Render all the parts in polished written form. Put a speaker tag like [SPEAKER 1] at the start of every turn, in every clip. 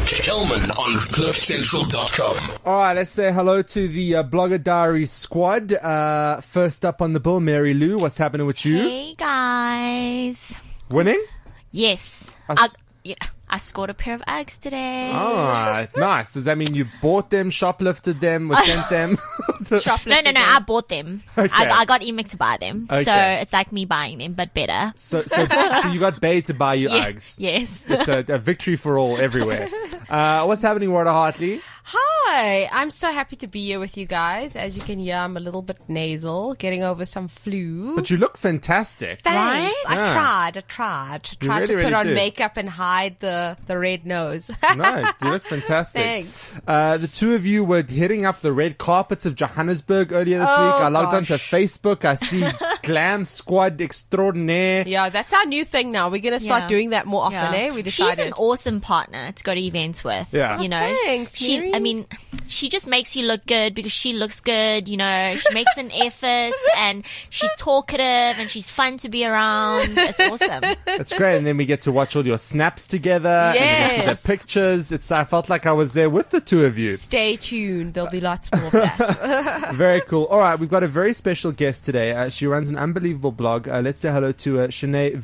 [SPEAKER 1] Kelman on CliffCentral.com.
[SPEAKER 2] All right, let's say hello to the Blogger Diary squad. First up on the bill, Mary Lou. What's happening with you?
[SPEAKER 3] Hey, guys.
[SPEAKER 2] Winning?
[SPEAKER 3] Yes. I scored a pair of Uggs today.
[SPEAKER 2] All right, nice. Does that mean you bought them, shoplifted them, or sent them?
[SPEAKER 3] No, I bought them.
[SPEAKER 2] Okay.
[SPEAKER 3] I got Emic to buy them.
[SPEAKER 2] Okay.
[SPEAKER 3] So it's like me buying them, but better.
[SPEAKER 2] So you got Bay to buy you Uggs.
[SPEAKER 3] Yes.
[SPEAKER 2] It's a victory for all everywhere. What's happening, Warda Hartley?
[SPEAKER 4] Hi, I'm so happy to be here with you guys. As you can hear, I'm a little bit nasal, getting over some flu.
[SPEAKER 2] But you look fantastic.
[SPEAKER 4] Thanks.
[SPEAKER 3] Right?
[SPEAKER 4] I tried
[SPEAKER 2] You
[SPEAKER 4] to
[SPEAKER 2] really,
[SPEAKER 4] put
[SPEAKER 2] really
[SPEAKER 4] on
[SPEAKER 2] did.
[SPEAKER 4] makeup and hide the red nose.
[SPEAKER 2] No, you look fantastic.
[SPEAKER 4] Thanks.
[SPEAKER 2] The two of you were hitting up the red carpets of Johannesburg earlier this week. I logged onto Facebook. I see Glam Squad Extraordinaire.
[SPEAKER 4] Yeah, that's our new thing now. We're going to start
[SPEAKER 3] Yeah.
[SPEAKER 4] doing that more often,
[SPEAKER 3] Yeah.
[SPEAKER 4] We
[SPEAKER 3] She's
[SPEAKER 4] decided.
[SPEAKER 3] an awesome partner to go to events with.
[SPEAKER 2] Yeah.
[SPEAKER 3] You know,
[SPEAKER 4] Thanks, Mary.
[SPEAKER 3] she just makes you look good because she looks good. You know, she makes an effort and she's talkative and she's fun to be around. It's awesome.
[SPEAKER 2] That's great. And then we get to watch all your snaps together. And we get to see
[SPEAKER 4] Yes.
[SPEAKER 2] the pictures. I felt like I was there with the two of you.
[SPEAKER 4] Stay tuned. There'll be lots more of that.
[SPEAKER 2] Very cool. All right, we've got a very special guest today. She runs an unbelievable blog. Let's say hello to Shanae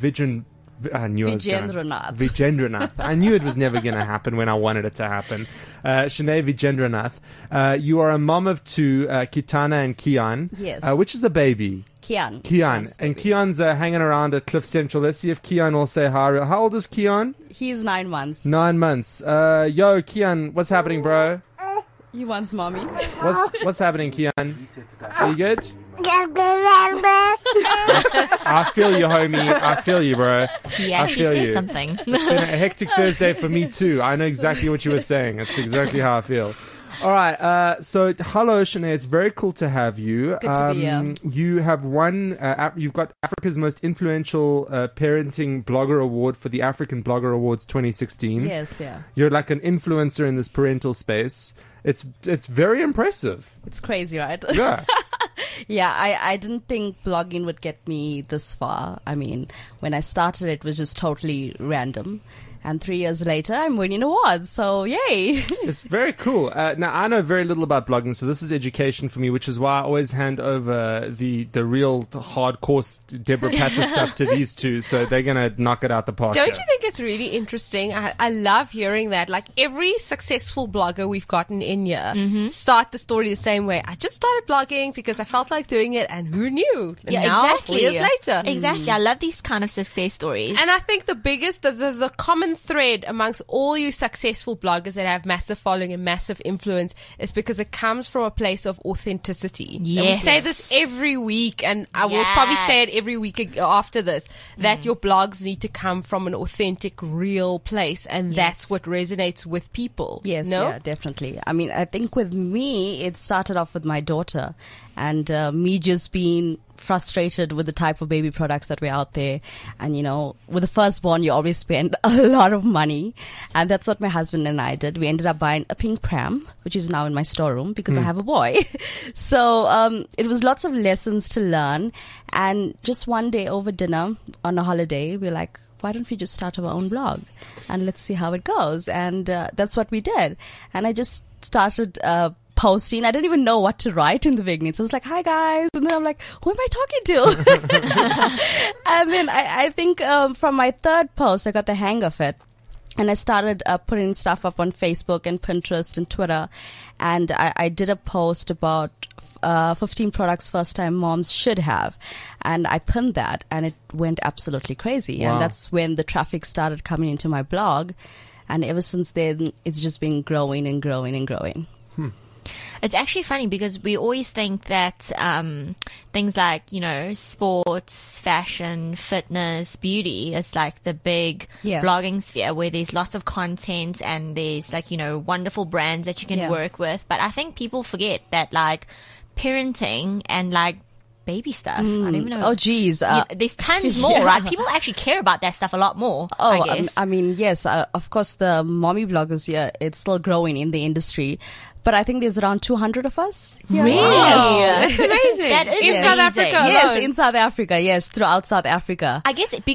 [SPEAKER 2] Vijendranath. I knew it was never going to happen when I wanted it to happen. Shanae Vijendranath. You are a mom of two, Kitana and Kian.
[SPEAKER 5] Yes.
[SPEAKER 2] Which is the baby?
[SPEAKER 5] Kian.
[SPEAKER 2] Kian. And Kian's hanging around at Cliff Central. Let's see if Kian will say hi. How old is Kian?
[SPEAKER 5] He's 9 months.
[SPEAKER 2] 9 months. Yo, Kian, what's happening, bro?
[SPEAKER 5] He wants mommy.
[SPEAKER 2] What's happening, Kian? Are you good? I feel you, homie. I feel you, bro.
[SPEAKER 3] He
[SPEAKER 2] I
[SPEAKER 3] actually
[SPEAKER 2] feel
[SPEAKER 3] said
[SPEAKER 2] you.
[SPEAKER 3] something.
[SPEAKER 2] It's been a hectic Thursday for me too. I know exactly what you were saying. It's exactly how I feel. All right. So, hello, Shanae. It's very cool to have you.
[SPEAKER 5] Good to be here.
[SPEAKER 2] You have won. You've got Africa's most influential parenting blogger award for the African Blogger Awards 2016.
[SPEAKER 5] Yes, yeah.
[SPEAKER 2] You're like an influencer in this parental space. It's very impressive.
[SPEAKER 5] It's crazy, right?
[SPEAKER 2] Yeah.
[SPEAKER 5] Yeah, I didn't think blogging would get me this far. I mean, when I started, it was just totally random. And 3 years later, I'm winning awards. So, yay.
[SPEAKER 2] It's very cool. Now, I know very little about blogging, so this is education for me, which is why I always hand over the real hardcore Deborah Patter stuff to these two, so they're going to knock it out the park.
[SPEAKER 4] Don't
[SPEAKER 2] here.
[SPEAKER 4] you think it's really interesting? I love hearing that. Like every successful blogger we've gotten in here start the story the same way. I just started blogging because I felt like doing it, and who knew? And now, 4 years later.
[SPEAKER 3] Exactly. I love these kind of success stories.
[SPEAKER 4] And I think the biggest, the common thread amongst all you successful bloggers that have massive following and massive influence is because it comes from a place of authenticity. And we
[SPEAKER 3] Yes.
[SPEAKER 4] say this every week, and I will probably say it every week after this, that your blogs need to come from an authentic, real place, and that's what resonates with people.
[SPEAKER 5] Yes,
[SPEAKER 4] no?
[SPEAKER 5] yeah, definitely. I mean, I think with me, it started off with my daughter and me just being frustrated with the type of baby products that were out there. And, you know, with the firstborn, you always spend a lot of money. And that's what my husband and I did. We ended up buying a pink pram, which is now in my storeroom because I have a boy. So it was lots of lessons to learn. And just one day over dinner on a holiday, we're like, why don't we just start our own blog and let's see how it goes? And that's what we did. And I just started posting. I didn't even know what to write in the beginning. So I was like, hi guys. And then I'm like, who am I talking to? And then I think from my third post, I got the hang of it. And I started putting stuff up on Facebook and Pinterest and Twitter. And I did a post about 15 products first time moms should have. And I pinned that and it went absolutely crazy.
[SPEAKER 2] Wow.
[SPEAKER 5] And that's when the traffic started coming into my blog. And ever since then, it's just been growing and growing and growing.
[SPEAKER 3] It's actually funny because we always think that things like, you know, sports, fashion, fitness, beauty is like the big blogging sphere where there's lots of content and there's like, you know, wonderful brands that you can work with. But I think people forget that like parenting and like baby stuff. I don't even know.
[SPEAKER 5] Oh, geez.
[SPEAKER 3] There's tons more, right? People actually care about that stuff a lot more. I guess.
[SPEAKER 5] I mean, yes, of course, the mommy bloggers here, it's still growing in the industry. But I think there's around 200 of us. Here.
[SPEAKER 3] Really?
[SPEAKER 5] Yes.
[SPEAKER 4] That's amazing.
[SPEAKER 3] That is
[SPEAKER 4] in South
[SPEAKER 3] amazing.
[SPEAKER 4] Africa
[SPEAKER 5] Yes,
[SPEAKER 4] alone.
[SPEAKER 5] in South Africa. Yes, throughout South Africa.
[SPEAKER 3] I guess because I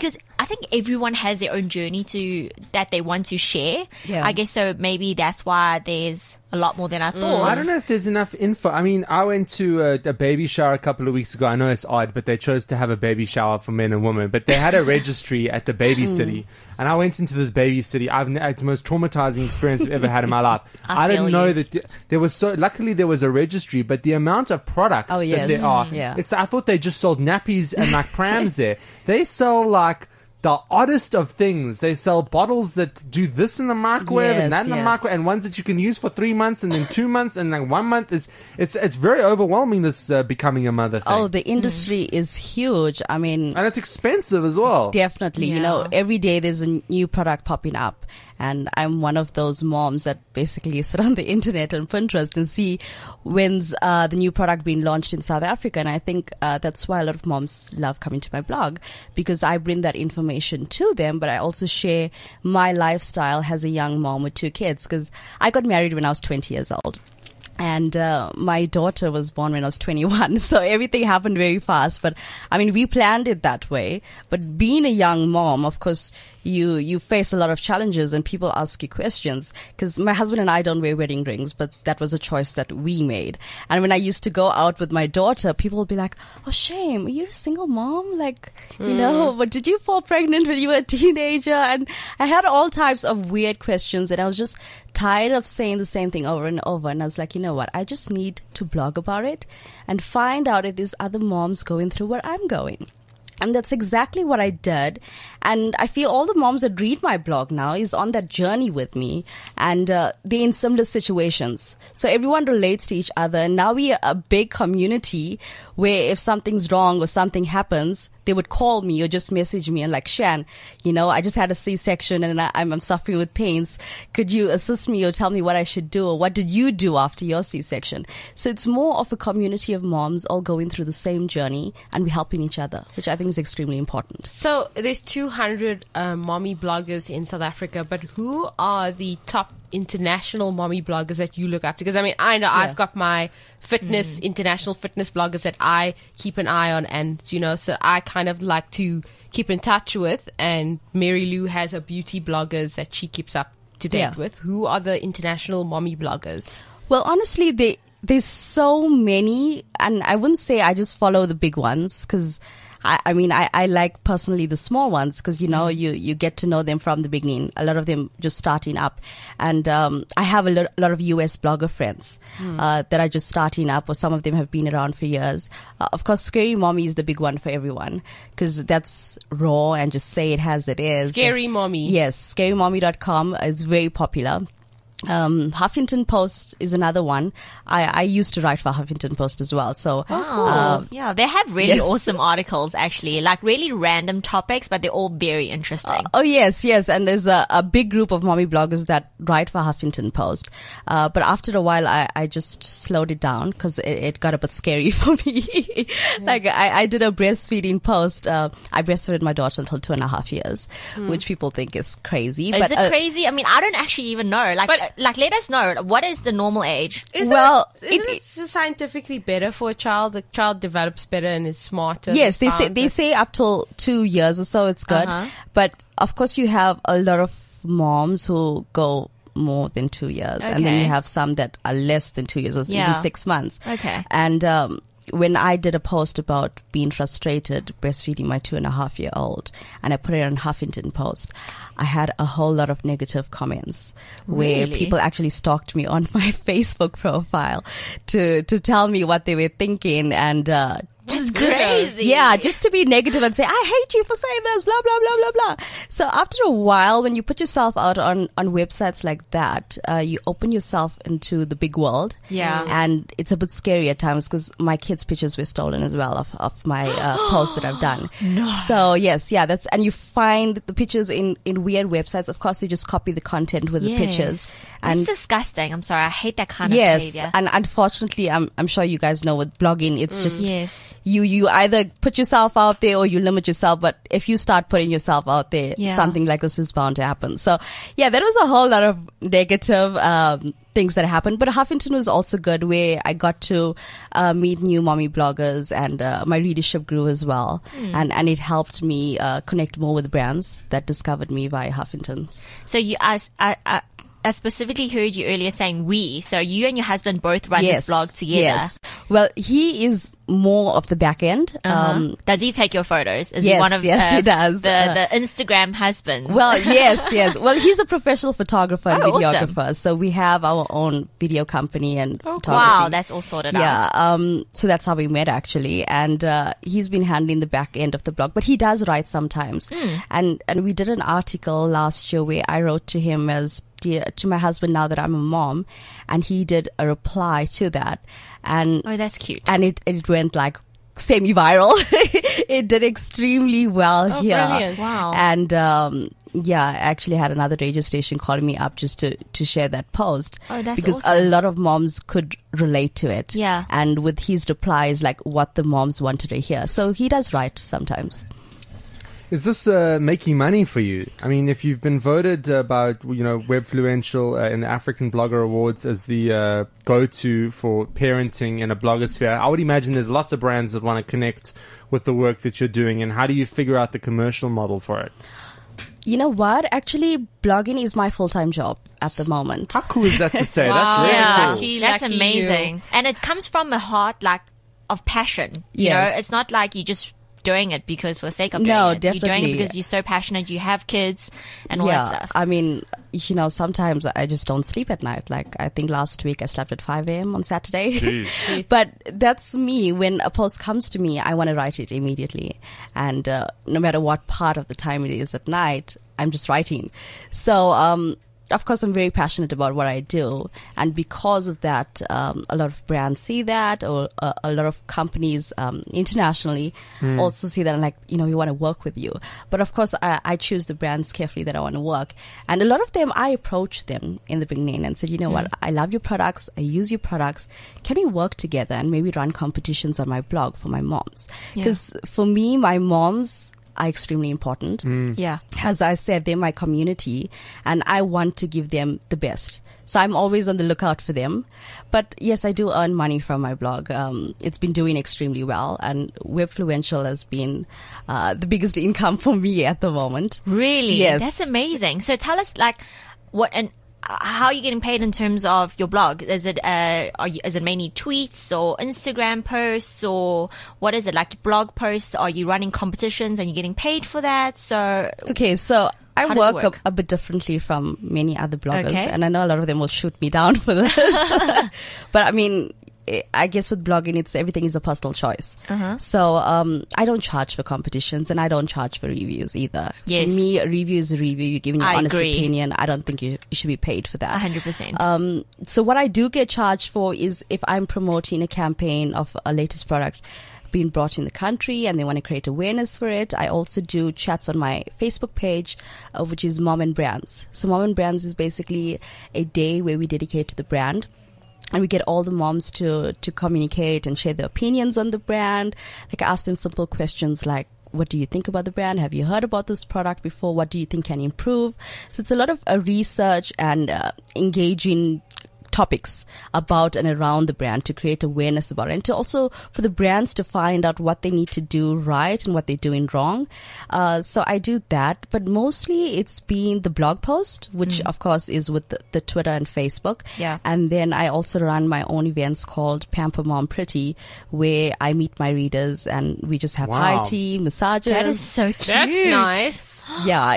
[SPEAKER 3] think everyone has their own journey that they want to share.
[SPEAKER 5] Yeah.
[SPEAKER 3] I guess so. Maybe that's why there's a lot more than I thought.
[SPEAKER 2] I don't know if there's enough info. I mean, I went to a baby shower a couple of weeks ago. I know it's odd, but they chose to have a baby shower for men and women. But they had a registry at the baby city. And I went into this baby city. It's the most traumatizing experience I've ever had in my life. I didn't know that there was luckily there was a registry, but the amount of products that there are, I thought they just sold nappies and like prams there. They sell like the oddest of things. They sell bottles that do this in the microwave and that in the microwave, and ones that you can use for 3 months and then 2 months and then 1 month. It's very overwhelming, this becoming a mother thing.
[SPEAKER 5] Oh, the industry is huge. I mean,
[SPEAKER 2] and it's expensive as well.
[SPEAKER 5] Definitely. You know, every day there's a new product popping up. And I'm one of those moms that basically sit on the internet and Pinterest and see when's the new product being launched in South Africa. And I think that's why a lot of moms love coming to my blog, because I bring that information to them, but I also share my lifestyle as a young mom with 2 kids, because I got married when I was 20 years old. And my daughter was born when I was 21, so everything happened very fast. But I mean, we planned it that way. But being a young mom, of course, you face a lot of challenges and people ask you questions. Because my husband and I don't wear wedding rings, but that was a choice that we made. And when I used to go out with my daughter, people would be like, "Oh, shame, you're a single mom? Like, you know, but did you fall pregnant when you were a teenager?" And I had all types of weird questions, and I was just tired of saying the same thing over and over. And I was like, you know what? I just need to blog about it and find out if there's other moms going through what I'm going. And that's exactly what I did. And I feel all the moms that read my blog now is on that journey with me, and they're in similar situations. So everyone relates to each other. And now we are a big community where if something's wrong or something happens, they would call me or just message me and like, "Shan, you know, I just had a C-section and I'm suffering with pains. Could you assist me or tell me what I should do? Or what did you do after your C-section?" So it's more of a community of moms all going through the same journey, and we're helping each other, which I think is extremely important.
[SPEAKER 4] So there's 200 mommy bloggers in South Africa, but who are the top international mommy bloggers that you look up to? Because I mean, I know I've got my fitness, international fitness bloggers that I keep an eye on, and you know, so I kind of like to keep in touch with, and Mary Lou has her beauty bloggers that she keeps up to date with. Who are the international mommy bloggers?
[SPEAKER 5] Well, honestly, there's so many, and I wouldn't say I just follow the big ones, because I mean, I like personally the small ones, because, you know, you get to know them from the beginning. A lot of them just starting up. And I have a lot of US blogger friends that are just starting up, or some of them have been around for years. Of course, Scary Mommy is the big one for everyone, because that's raw and just say it as it is.
[SPEAKER 4] Scary Mommy.
[SPEAKER 5] Yes, scarymommy.com is very popular. Huffington Post is another one. I used to write for Huffington Post as well. So,
[SPEAKER 3] yeah, they have really awesome articles, actually, like really random topics, but they're all very interesting.
[SPEAKER 5] Yes. And there's a big group of mommy bloggers that write for Huffington Post. But after a while, I just slowed it down, because it got a bit scary for me. Like I did a breastfeeding post. I breastfed my daughter until 2.5 years, which people think is crazy.
[SPEAKER 3] Is it crazy? I mean, I don't actually even know. Like, let us know. What is the normal age?
[SPEAKER 4] Isn't it scientifically better for a child? The child develops better and is smarter.
[SPEAKER 5] Yes, they say up till 2 years or so it's good. But of course, you have a lot of moms who go more than 2 years, and then you have some that are less than 2 years, or even 6 months.
[SPEAKER 3] Okay.
[SPEAKER 5] And when I did a post about being frustrated breastfeeding my 2.5-year-old, and I put it on Huffington Post, I had a whole lot of negative comments where people actually stalked me on my Facebook profile to tell me what they were thinking, and
[SPEAKER 3] just crazy.
[SPEAKER 5] Just to be negative and say, "I hate you for saying this, blah, blah, blah, blah, blah." So after a while, when you put yourself out on websites like that, you open yourself into the big world.
[SPEAKER 3] Yeah.
[SPEAKER 5] And it's a bit scary at times, because my kids' pictures were stolen as well of my posts that I've done.
[SPEAKER 3] No.
[SPEAKER 5] So and you find the pictures in weird websites. Of course, they just copy the content with the pictures.
[SPEAKER 3] And it's disgusting. I'm sorry. I hate that kind of behavior.
[SPEAKER 5] Yes. And unfortunately, I'm sure you guys know with blogging, it's just, you either put yourself out there or you limit yourself. But if you start putting yourself out there, something like this is bound to happen. So that was a whole lot of negative things that happened. But Huffington was also good, where I got to meet new mommy bloggers, and my readership grew as well. And it helped me connect more with brands that discovered me via Huffington's.
[SPEAKER 3] So I specifically heard you earlier saying we. So you and your husband both run this blog together.
[SPEAKER 5] Yes. Well, he is more of the back end.
[SPEAKER 3] Does he take your photos? Is
[SPEAKER 5] yes,
[SPEAKER 3] he one of
[SPEAKER 5] he does.
[SPEAKER 3] The Instagram husbands?
[SPEAKER 5] Well, yes. Well, he's a professional photographer and videographer.
[SPEAKER 3] Awesome.
[SPEAKER 5] So we have our own video company and photography.
[SPEAKER 3] Wow, that's all sorted out.
[SPEAKER 5] Yeah. So that's how we met, actually. And he's been handling the back end of the blog, but he does write sometimes. And we did an article last year where I wrote to him as, "Dear, to my husband, now that I'm a mom," and he did a reply to that. And
[SPEAKER 3] that's cute.
[SPEAKER 5] And it went like semi-viral. It did extremely well here.
[SPEAKER 4] Brilliant.
[SPEAKER 3] Wow.
[SPEAKER 5] And I actually had another radio station calling me up just to share that post.
[SPEAKER 3] Oh, that's
[SPEAKER 5] because
[SPEAKER 3] awesome.
[SPEAKER 5] a lot of moms could relate to it.
[SPEAKER 3] Yeah.
[SPEAKER 5] And with his replies, like what the moms wanted to hear. So he does write sometimes.
[SPEAKER 2] Is this making money for you? I mean, if you've been voted by Webfluential in the African Blogger Awards as the go-to for parenting in a blogosphere, I would imagine there's lots of brands that want to connect with the work that you're doing. And how do you figure out the commercial model for it?
[SPEAKER 5] You know what? Actually, blogging is my full-time job at the moment.
[SPEAKER 2] How cool is that to say?
[SPEAKER 4] Wow.
[SPEAKER 2] That's really
[SPEAKER 3] Yeah,
[SPEAKER 2] cool.
[SPEAKER 3] that's
[SPEAKER 4] Lucky
[SPEAKER 3] amazing.
[SPEAKER 4] you.
[SPEAKER 3] And it comes from a heart of passion. You know, it's not like you just doing it because for the sake of doing
[SPEAKER 5] No,
[SPEAKER 3] it. You're doing
[SPEAKER 5] definitely.
[SPEAKER 3] it because you're so passionate, you have kids and all that stuff.
[SPEAKER 5] I mean, sometimes I just don't sleep at night. Like, I think last week I slept at 5 a.m. on Saturday. But that's me. When a post comes to me, I want to write it immediately. And no matter what part of the time it is at night, I'm just writing. So, of course, I'm very passionate about what I do. And because of that, a lot of brands see that, or a lot of companies internationally also see that, and like, we want to work with you. But of course, I choose the brands carefully that I want to work. And a lot of them, I approached them in the beginning and said, what, I love your products. I use your products. Can we work together and maybe run competitions on my blog for my moms? Because for me, my moms are extremely important.
[SPEAKER 3] Yeah.
[SPEAKER 5] As I said, they're my community and I want to give them the best. So I'm always on the lookout for them. But yes, I do earn money from my blog. It's been doing extremely well, and Webfluential has been the biggest income for me at the moment.
[SPEAKER 3] Really?
[SPEAKER 5] Yes.
[SPEAKER 3] That's amazing. So tell us, like, what and how are you getting paid in terms of your blog? Is it is it mainly tweets or Instagram posts, or what is it, like blog posts? Are you running competitions and you're getting paid for that? So
[SPEAKER 5] okay, so I
[SPEAKER 3] how does it
[SPEAKER 5] work a bit differently from many other bloggers,
[SPEAKER 3] Okay.
[SPEAKER 5] and I know a lot of them will shoot me down for this. But I mean, I guess with blogging, everything is a personal choice. So I don't charge for competitions, and I don't charge for reviews either.
[SPEAKER 3] Yes.
[SPEAKER 5] For me, a review is a review. You're giving your
[SPEAKER 3] I
[SPEAKER 5] honest
[SPEAKER 3] agree.
[SPEAKER 5] opinion. I don't think you should be paid for that.
[SPEAKER 3] 100%.
[SPEAKER 5] So what I do get charged for is if I'm promoting a campaign of a latest product being brought in the country and they want to create awareness for it. I also do chats on my Facebook page, which is Mom and Brands. So Mom and Brands is basically a day where we dedicate to the brand. And we get all the moms to communicate and share their opinions on the brand. Like, I ask them simple questions like, what do you think about the brand? Have you heard about this product before? What do you think can improve? So it's a lot of research and engaging topics about and around the brand to create awareness about it, and to also for the brands to find out what they need to do right and what they're doing wrong. So I do that, but mostly it's been the blog post, which of course is with the Twitter and Facebook.
[SPEAKER 3] Yeah.
[SPEAKER 5] And then I also run my own events called Pamper Mom Pretty, where I meet my readers and we just have
[SPEAKER 2] Wow.
[SPEAKER 5] high tea, massages.
[SPEAKER 3] that is so cute.
[SPEAKER 4] That's nice.
[SPEAKER 5] Yeah,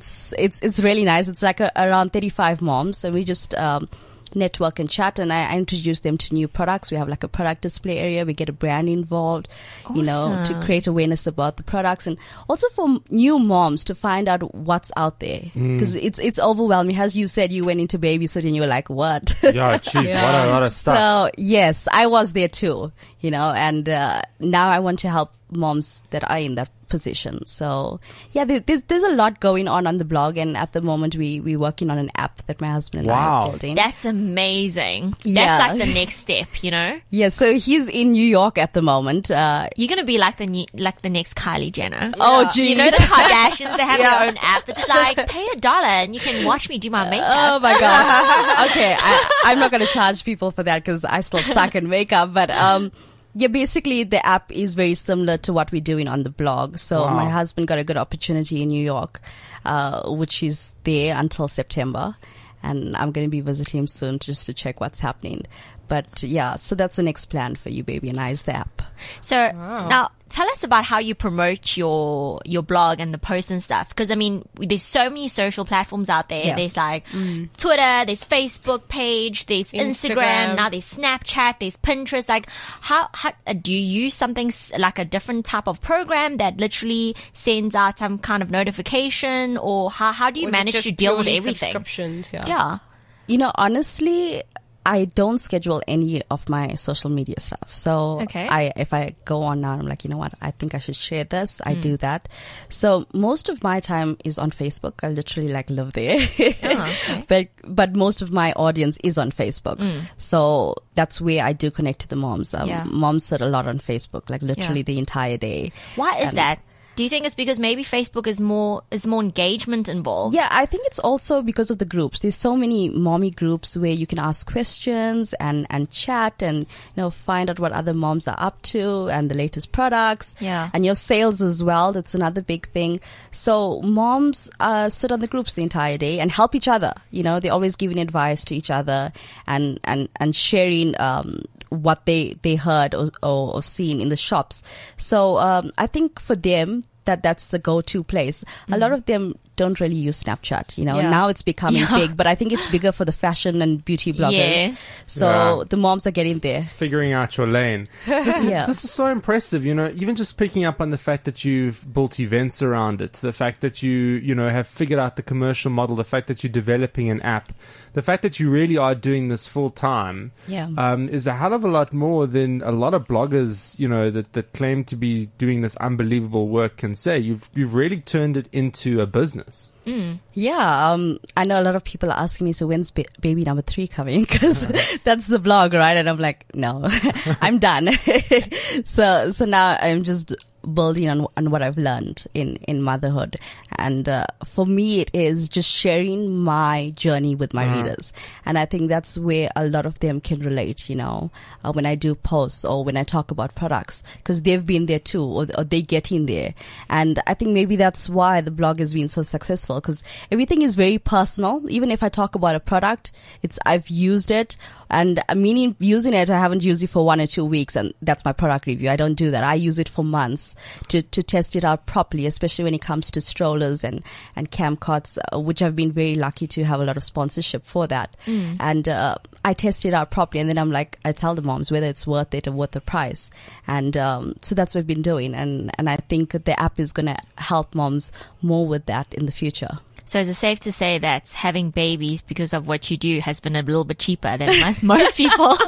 [SPEAKER 5] it's really nice. It's like around 35 moms, and we just network and chat, and I introduce them to new products. We have like a product display area. We get a brand involved, to
[SPEAKER 3] Awesome.
[SPEAKER 5] create awareness about the products, and also for new moms to find out what's out there, because it's overwhelming. As you said, you went into babysitting, you were like, what?
[SPEAKER 2] Yeah, jeez, what a lot of stuff.
[SPEAKER 5] So yes, I was there too, and now I want to help moms that are in that position. So yeah, there's a lot going on the blog, and at the moment we're working on an app that my husband and I are building.
[SPEAKER 3] That's amazing.
[SPEAKER 5] Yeah.
[SPEAKER 3] That's like the next step, you know?
[SPEAKER 5] Yeah, so he's in New York at the moment.
[SPEAKER 3] You're gonna be like the next Kylie Jenner.
[SPEAKER 5] Oh, geez.
[SPEAKER 3] You know the Kardashians, they have their own app. It's like, pay $1 and you can watch me do my makeup.
[SPEAKER 5] Oh my gosh. Okay, I'm not going to charge people for that because I still suck in makeup. But yeah, basically the app is very similar to what we're doing on the blog. So my husband got a good opportunity in New York, which is there until September. And I'm going to be visiting him soon just to check what's happening. But yeah, so that's the next plan for You Baby and I, is the app.
[SPEAKER 3] So now tell us about how you promote your blog and the posts and stuff. Because I mean, there's so many social platforms out there.
[SPEAKER 5] Yeah.
[SPEAKER 3] There's like Twitter, there's Facebook page, there's Instagram, now there's Snapchat, there's Pinterest. Like how do you use something like a different type of program that literally sends out some kind of notification, or how do you manage to deal with everything?
[SPEAKER 4] Subscriptions,
[SPEAKER 3] Yeah.
[SPEAKER 5] You know, honestly, I don't schedule any of my social media stuff. So if I go on now, I'm like, you know what, I think I should share this. I do that. So most of my time is on Facebook. I literally like live there. But most of my audience is on Facebook. So that's where I do connect to the moms. Moms sit a lot on Facebook, like literally the entire day.
[SPEAKER 3] Why is that? Do you think it's because maybe Facebook is more engagement involved?
[SPEAKER 5] Yeah, I think it's also because of the groups. There's so many mommy groups where you can ask questions and chat and, you know, find out what other moms are up to and the latest products.
[SPEAKER 3] Yeah.
[SPEAKER 5] And your sales as well. That's another big thing. So moms sit on the groups the entire day and help each other. You know, they're always giving advice to each other and sharing what they heard or seen in the shops. So I think for them, that's the go-to place. A lot of them don't really use Snapchat, you know. Now it's becoming big, but I think it's bigger for the fashion and beauty bloggers.
[SPEAKER 3] Yes.
[SPEAKER 5] So the moms are getting there.
[SPEAKER 2] Figuring out your lane. This is so impressive, you know, even just picking up on the fact that you've built events around it, the fact that you know, have figured out the commercial model, the fact that you're developing an app, the fact that you really are doing this full time is a hell of a lot more than a lot of bloggers, you know, that claim to be doing this unbelievable work can say. You've really turned it into a business.
[SPEAKER 5] Yeah, I know a lot of people are asking me, so when's baby number 3 coming? Because that's the blog, right? And I'm like, no, I'm done. So now I'm just building on what I've learned in motherhood. And for me, it is just sharing my journey with my readers. And I think that's where a lot of them can relate, you know, when I do posts or when I talk about products, because they've been there too, or they get in there. And I think maybe that's why the blog has been so successful, because everything is very personal. Even if I talk about a product, I've used it, and meaning using it, I haven't used it for 1 or 2 weeks, and that's my product review. I don't do that. I use it for months to test it out properly, especially when it comes to strollers and camcots, which I've been very lucky to have a lot of sponsorship for that. And I test it out properly, and then I'm like, I tell the moms whether it's worth it or worth the price. And so that's what I've been doing, and I think the app is going to help moms more with that in the future.
[SPEAKER 3] So is it safe to say that having babies because of what you do has been a little bit cheaper than most people?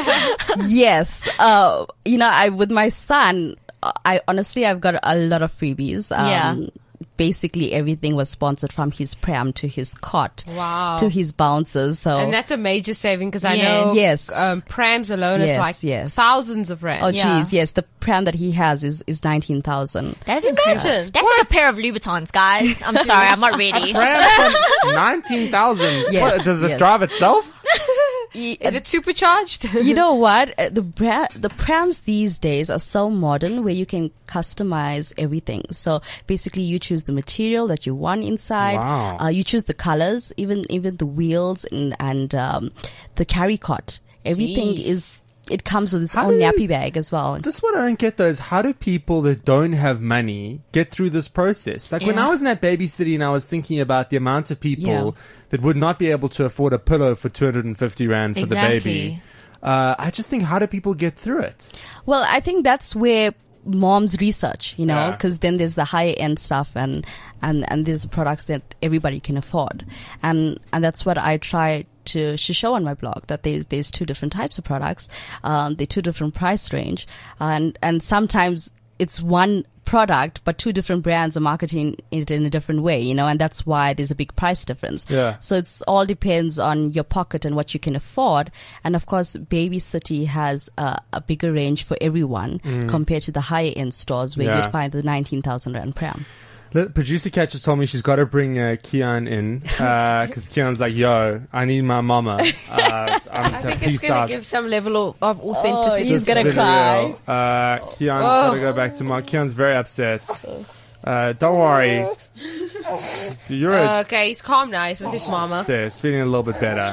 [SPEAKER 5] Yes. You know, with my son, I've got a lot of freebies. Basically everything was sponsored, from his pram to his cot to his bouncers. So,
[SPEAKER 4] and that's a major saving, because I know prams alone is like thousands of rand.
[SPEAKER 5] Oh geez, yes. The pram that he has is 19,000.
[SPEAKER 3] That's incredible. That's like a pair of Louboutins, guys. I'm sorry, I'm not ready.
[SPEAKER 2] A pram for 19,000.
[SPEAKER 5] Yes,
[SPEAKER 2] does it drive itself?
[SPEAKER 4] Is it supercharged?
[SPEAKER 5] You know what? The prams these days are so modern, where you can customize everything. So basically, you choose the material that you want inside.
[SPEAKER 2] Wow.
[SPEAKER 5] You choose the colors, even the wheels and the carry cot. Everything it comes with its own nappy bag as well.
[SPEAKER 2] This is what I don't get, though, is how do people that don't have money get through this process? Like when I was in that baby city and I was thinking about the amount of people that would not be able to afford a pillow for 250 rand for the baby. I just think, how do people get through it?
[SPEAKER 5] Well, I think that's where moms research, you know, because then there's the higher end stuff and there's products that everybody can afford. And that's what I try to show on my blog, that there's 2 different types of products. They're 2 different price range. And sometimes it's one product, but two different brands are marketing it in a different way, you know, and that's why there's a big price difference.
[SPEAKER 2] Yeah.
[SPEAKER 5] So it's all depends on your pocket and what you can afford. And of course, Baby City has a bigger range for everyone compared to the higher end stores where you'd find the 19,000 Rand pram.
[SPEAKER 2] Producer Kat just told me she's got to bring Kian in because Kian's like, yo, I need my mama.
[SPEAKER 4] I think it's going to give some level of authenticity.
[SPEAKER 5] He's going to cry.
[SPEAKER 2] Kian's got to go back to mom. Kian's very upset. Don't worry.
[SPEAKER 4] Okay, he's calm now. He's with his mama.
[SPEAKER 2] There, he's feeling a little bit better.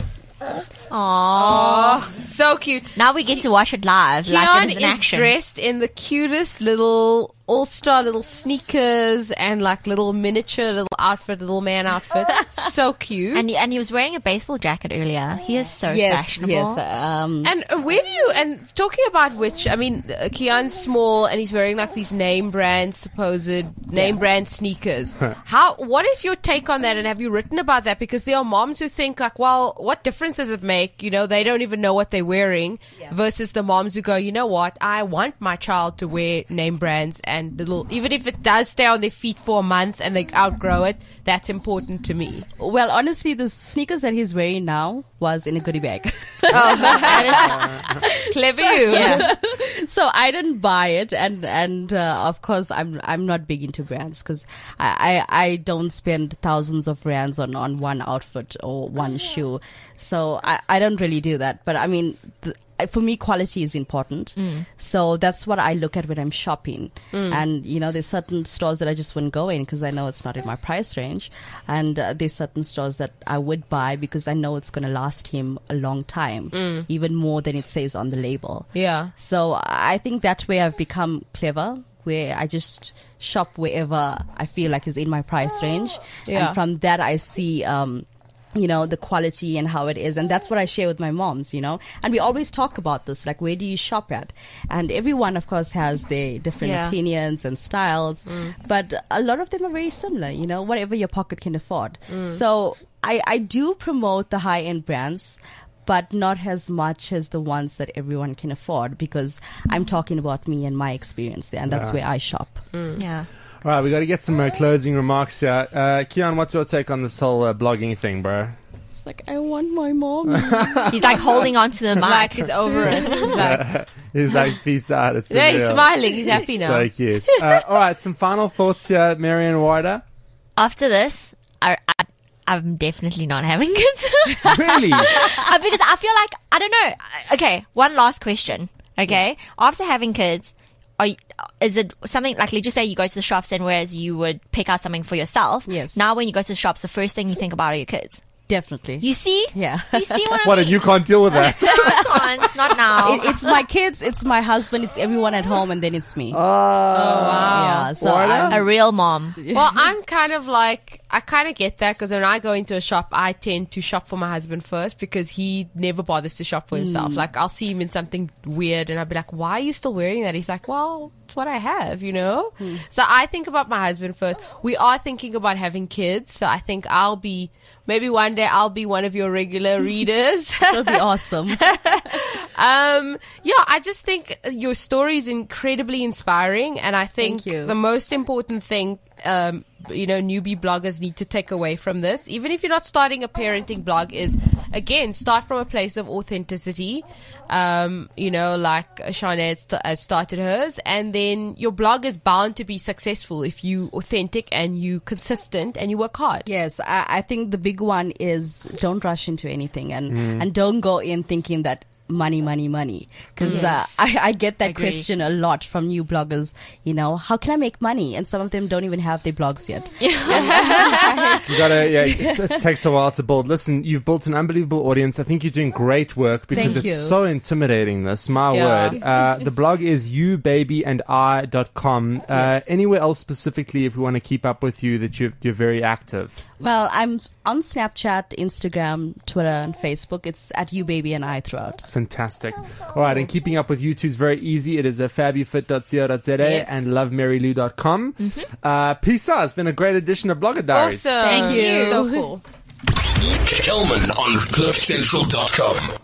[SPEAKER 4] Oh, so cute.
[SPEAKER 3] Now we get to watch it live.
[SPEAKER 4] Kian is dressed in the cutest little all-star little sneakers and like little miniature little outfit, little man outfit. So cute.
[SPEAKER 3] And he was wearing a baseball jacket earlier. He is so fashionable.
[SPEAKER 5] Yes.
[SPEAKER 4] And where do you, and talking about which, I mean, Kian's small and he's wearing like these name brand, supposed name brand sneakers. What is your take on that? And have you written about that? Because there are moms who think like, well, what difference does it make? You know, they don't even know what they're wearing versus the moms who go, you know what? I want my child to wear name brands and even if it does stay on their feet for a month and they outgrow it, that's important to me.
[SPEAKER 5] Well, honestly, the sneakers that he's wearing now was in a goodie bag.
[SPEAKER 4] Clever you.
[SPEAKER 5] Yeah. So I didn't buy it, and of course I'm not big into brands because I don't spend thousands of rands on one outfit or one shoe. So I don't really do that. But I mean, for me, quality is important. So that's what I look at when I'm shopping. And, you know, there's certain stores that I just wouldn't go in because I know it's not in my price range. And there's certain stores that I would buy because I know it's going to last him a long time, even more than it says on the label.
[SPEAKER 4] Yeah.
[SPEAKER 5] So I think that's where I've become clever, where I just shop wherever I feel like is in my price range.
[SPEAKER 4] Yeah.
[SPEAKER 5] And from that, I see you know, the quality and how it is. And that's what I share with my moms, you know. And we always talk about this, like, where do you shop at? And everyone, of course, has their different opinions and styles. But a lot of them are very similar, you know, whatever your pocket can afford. So I do promote the high-end brands, but not as much as the ones that everyone can afford, because I'm talking about me and my experience there, and that's where I shop.
[SPEAKER 3] Yeah.
[SPEAKER 2] All right, we got to get some closing remarks here. Kian, what's your take on this whole blogging thing, bro?
[SPEAKER 5] It's like, I want my mom.
[SPEAKER 3] He's like holding on to the mic.
[SPEAKER 4] Like he's over it.
[SPEAKER 2] He's like, peace out. It's
[SPEAKER 4] yeah, he's smiling. He's happy now.
[SPEAKER 2] So cute. All right, some final thoughts here, Marian Warda.
[SPEAKER 3] After this, I'm definitely not having kids.
[SPEAKER 2] Really?
[SPEAKER 3] Because I feel like, I don't know. Okay, one last question. Okay, after having kids, is it something like, let's just say you go to the shops and whereas you would pick out something for yourself.
[SPEAKER 5] Yes.
[SPEAKER 3] Now when you go to the shops, the first thing you think about are your kids.
[SPEAKER 5] Definitely.
[SPEAKER 3] You see?
[SPEAKER 5] Yeah.
[SPEAKER 3] You see what I
[SPEAKER 2] What,
[SPEAKER 3] mean?
[SPEAKER 2] and you can't deal with that?
[SPEAKER 3] No, I can't. Not now.
[SPEAKER 5] It's my kids, it's my husband, it's everyone at home, and then it's me.
[SPEAKER 2] Oh, wow.
[SPEAKER 5] Yeah, so I'm
[SPEAKER 3] a real mom.
[SPEAKER 4] Well, I'm kind of like, I kind of get that because when I go into a shop, I tend to shop for my husband first because he never bothers to shop for himself. Like, I'll see him in something weird and I'll be like, why are you still wearing that? He's like, well, it's what I have, you know? So I think about my husband first. We are thinking about having kids. So I think maybe one day I'll be one of your regular readers.
[SPEAKER 5] That'll be awesome.
[SPEAKER 4] Yeah, I just think your story is incredibly inspiring. And I think the most important thing, you know, newbie bloggers need to take away from this, even if you're not starting a parenting blog, is, again, start from a place of authenticity. You know, like Shanae has started hers, and then your blog is bound to be successful if you authentic and you consistent and you work hard.
[SPEAKER 5] Yes, I think the big one is don't rush into anything and don't go in thinking that money, because I get that question a lot from new bloggers, you know, how can I make money? And some of them don't even have their blogs yet.
[SPEAKER 2] You gotta, it takes a while to build. Listen, you've built an unbelievable audience. I think you're doing great work because
[SPEAKER 5] Thank
[SPEAKER 2] it's
[SPEAKER 5] you.
[SPEAKER 2] so intimidating, this, my word. The blog is youbabyandi.com. Anywhere else specifically, if we want to keep up with you, that you're very active?
[SPEAKER 5] Well, I'm on Snapchat, Instagram, Twitter, and Facebook. It's at youbabyandi throughout.
[SPEAKER 2] Fantastic. All right, and keeping up with you two is very easy. It is fabufit.co.za and lovemarylou.com. Peace out. It's been a great edition of Blogger Diaries.
[SPEAKER 4] Awesome.
[SPEAKER 3] Thank you.
[SPEAKER 4] So cool.
[SPEAKER 1] Kelman on CliffCentral.com.